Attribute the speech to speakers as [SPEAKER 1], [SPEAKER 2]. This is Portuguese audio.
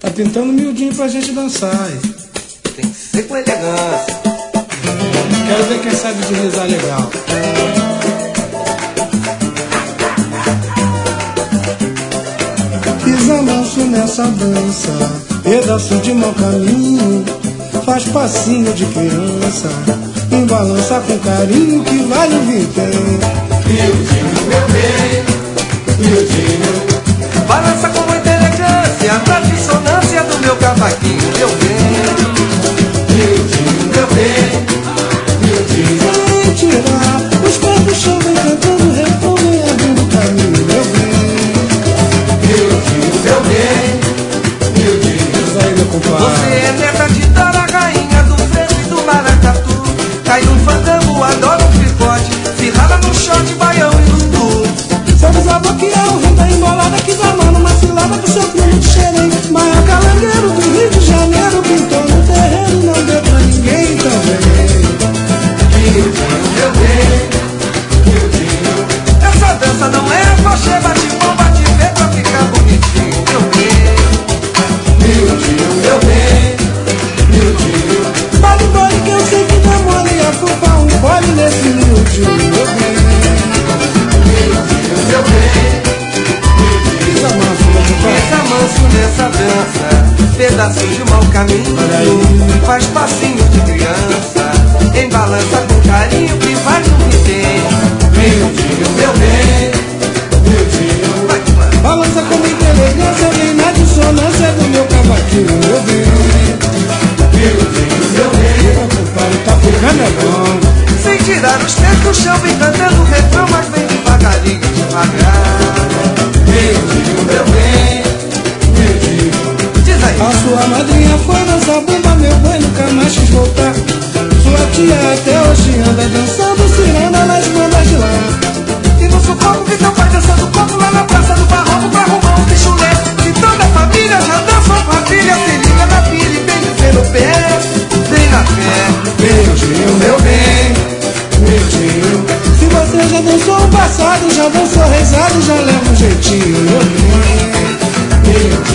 [SPEAKER 1] Tá pintando miudinho pra gente dançar.
[SPEAKER 2] Tem que ser com elegância.
[SPEAKER 1] Quero ver quem sabe deslizar legal. Pisa manso nessa dança, pedaço de mau caminho, faz passinho de criança, embalança com carinho que vale o vintém.
[SPEAKER 2] Miudinho, meu bem, miudinho, balança com muita elegância, na dissonância do meu cavaquinho, meu bem. Miudinho, meu bem, miudinho.
[SPEAKER 1] Sem tirar os pés do chão, vem cantando refrão, vem abrindo caminho, meu bem.
[SPEAKER 2] Miudinho, meu bem, miudinho.
[SPEAKER 1] Isso aí, meu compadre.
[SPEAKER 2] Você é neta de Dora, rainha do frevo e do maracatu. Cai num fandango, adora um picote, se rala no shot, baião e lundu.
[SPEAKER 1] Somos a bloquear o rio da embolada que dá mano, uma cilada pro seu primo de xerém. Maior calangueiro do Rio de Janeiro, pintou no terreno, não deu pra ninguém também.
[SPEAKER 2] Miudinho, meu bem, miudinho. Essa dança não é coxê, bate bom, bate pé pra ficar bonitinho, meu bem. Miudinho, meu bem, miudinho.
[SPEAKER 1] Vale mole que eu sei que dá mole, a culpa um gole nesse miudinho, meu bem.
[SPEAKER 2] Miudinho, meu bem,
[SPEAKER 1] Pisa manso, meu compadre.
[SPEAKER 2] pisa manso nessa dança, pedaço de mau caminho,
[SPEAKER 1] Olha aí.
[SPEAKER 2] faz passinho de criança, embalança com carinho que faz o que tem. Miudinho, meu bem, miudinho. Vai, vai.
[SPEAKER 1] Balança com muita elegância, vem na dissonância do meu cavaquinho, meu bem.
[SPEAKER 2] Miudinho, meu bem.
[SPEAKER 1] Meu compadre, tá ficando é bom.
[SPEAKER 2] Sem tirar os pés do chão, vem cantando o refrão, mas vem devagarinho, devagar. Miudinho, meu bem, miudinho. Diz aí.
[SPEAKER 1] A sua madrinha foi dançar bumba, meu boi nunca mais quis voltar. Sua tia até hoje anda dançando ciranda nas bandas de lá.
[SPEAKER 2] E no sufoco que teu pai dançando coco lá na praça do Barroco pra arrumar um bichulé. E toda a família já dançou com a filha, se liga na filha e vem dizer no pé, vem na fé. Miudinho, meu bem, miudinho.
[SPEAKER 1] Se você já dançou o passado, já dançou rezado, já leva um jeitinho, meu bem.
[SPEAKER 2] Miudinho,